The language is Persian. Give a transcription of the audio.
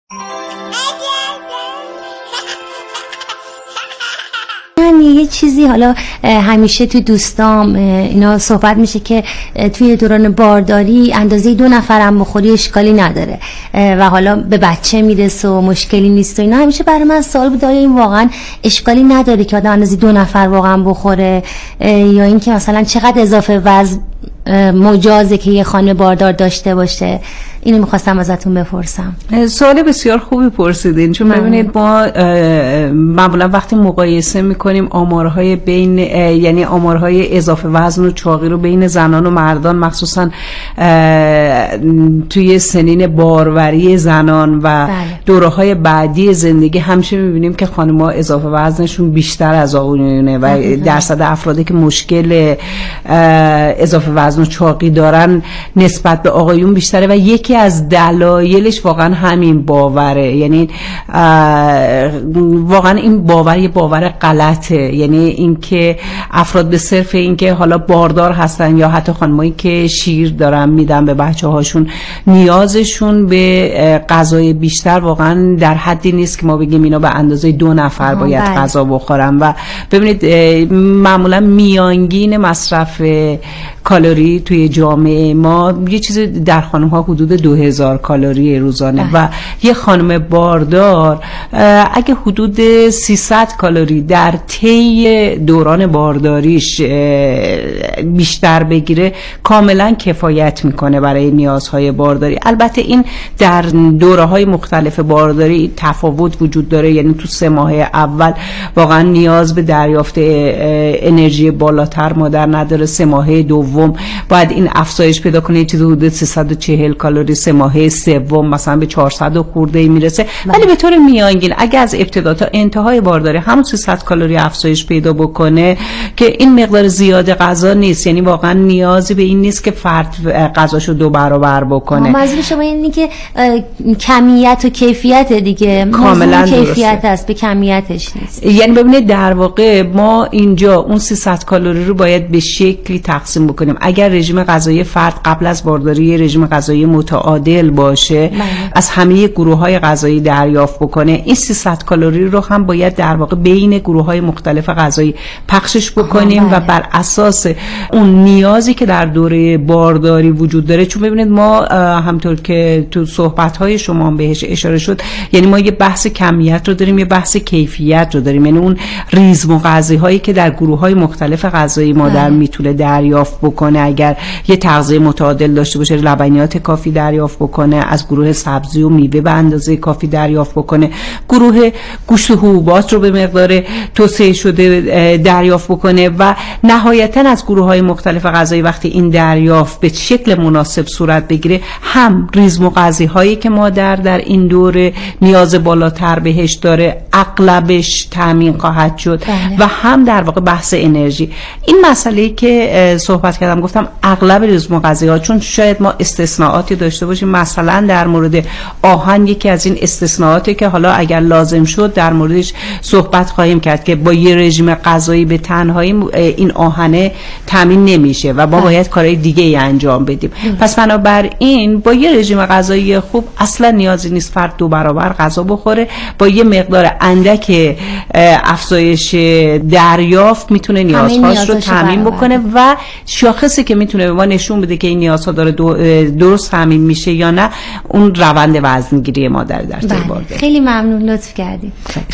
من یه چیزی حالا همیشه توی دوستام اینا صحبت میشه که توی دوران بارداری اندازه 2 نفرم بخوری اشکالی نداره و حالا به بچه میرسه و مشکلی نیست و اینا. همیشه برای من سوال بود آیا این واقعا اشکالی نداره که آدم اندازه 2 نفر واقعا بخوره، یا اینکه مثلا چقدر اضافه وزن مجازه که یه خانم باردار داشته باشه؟ اینو میخواستم ازتون بپرسم. سوال بسیار خوبی پرسیدین، چون ببینید ما معمولا وقتی مقایسه میکنیم آمارهای بین یعنی آمارهای اضافه وزن و چاقی رو بین زنان و مردان، مخصوصا توی سنین باروری زنان و دوره‌های بعدی زندگی، همیشه میبینیم که خانم‌ها اضافه وزنشون بیشتر از آقایونه و درصد افرادی که مشکل اضافه وزن و چاقی دارن نسبت به آقایون بیشتره و یکی از دلایلش واقعا همین باوره. یعنی واقعا این باور یه باور غلطه، یعنی اینکه افراد به صرف اینکه حالا باردار هستن یا حتی خانمایی که شیر دارن میدن به بچه‌هاشون، نیازشون به غذای بیشتر واقعا در حدی نیست که ما بگیم اینا به اندازه 2 نفر باید غذا بخورن. و ببینید معمولا میانگین مصرف کالری توی جامعه ما یه چیزی در خانم ها حدود 2000 کالری روزانه و یه خانم باردار اگه حدود 300 کالری در طی دوران بارداریش بیشتر بگیره کاملا کفایت میکنه برای نیازهای بارداری. البته این در دوره‌های مختلف بارداری تفاوت وجود داره، یعنی تو 3 ماه اول واقعا نیاز به دریافت انرژی بالاتر مادر نداره، 3 ماه دوم باید این افزایش پیدا کنه، چیزی حدود 340 کالری، 3 ماه سوم مثلا به 400 و خورده میرسه. ولی به طور میانگین اگه از ابتدا تا انتهای بارداری همون 300 کالری افزایش پیدا بکنه که این مقدار زیاد غذا نیست، یعنی واقعا نیازی به این نیست که فرد غذاشو 2 برابر بکنه. منظور شما اینه که کمیت و کیفیت دیگه، کاملا کیفیت است به کمیتش نیست. یعنی ببینید در واقع ما اینجا اون 300 کالری رو باید به شکلی تقسیم بکنیم. اگر رژیم غذایی فرد قبل از بارداری رژیم غذایی متعادل باشه، از همه گروه‌های غذایی دریافت بکنه، این 300 کالری رو هم باید در واقع بین گروه‌های مختلف غذایی پخشش بکنیم و بر اساس اون نیازی که در دوره بارداری وجود داره. چون ببینید ما همطور که تو صحبت‌های شما بهش اشاره شد، یعنی ما یه بحث کمیت رو داریم، یه بحث کیفیت رو داریم، یعنی اون ریزم غذایی که در گروه‌های مختلف غذایی مادر میتونه دریافت بکنه اگر یه تغذیه متعادل داشته باشه، لبنیات کافی دریافت بکنه، از گروه سبزی و میوه به اندازه کافی دریافت بکنه، گروه گوشت و حبوبات رو به مقدار توسعه شده دریافت بکنه و نهایتا از گروه‌های مختلف غذایی وقتی این دریافت به شکل مناسب صورت بگیره، هم ریزم غذایی که مادر در این دوره نیاز بالاتر بهش داره اغلبش تامین خواهد شد و هم در واقع بحث انرژی. این مسئله‌ای که صحبت کردم گفتم اغلب ریزم غذایی‌ها، چون شاید ما استثناءاتی داشته باشیم، مثلا در مورد آهن یکی از این استثناءاتی که حالا اگر لازم شد در موردش صحبت خواهیم کرد که با یه رژیم غذایی به تنهایی این آهنه تامین نمیشه و ما باید کارهای دیگه ای انجام بدیم. پس بنابراین با یه رژیم غذایی خوب اصلا نیازی نیست فرد 2 برابر غذا بخوره، با یه مقدار اندک افزایش دریافت میتونه نیازهاش رو تامین بکنه و شاخصی که میتونه به ما نشون بده که این نیازها داره درست تامین میشه یا نه، اون روند وزنگیری مادر در طی بارداری. خیلی ممنون، لطف کردید.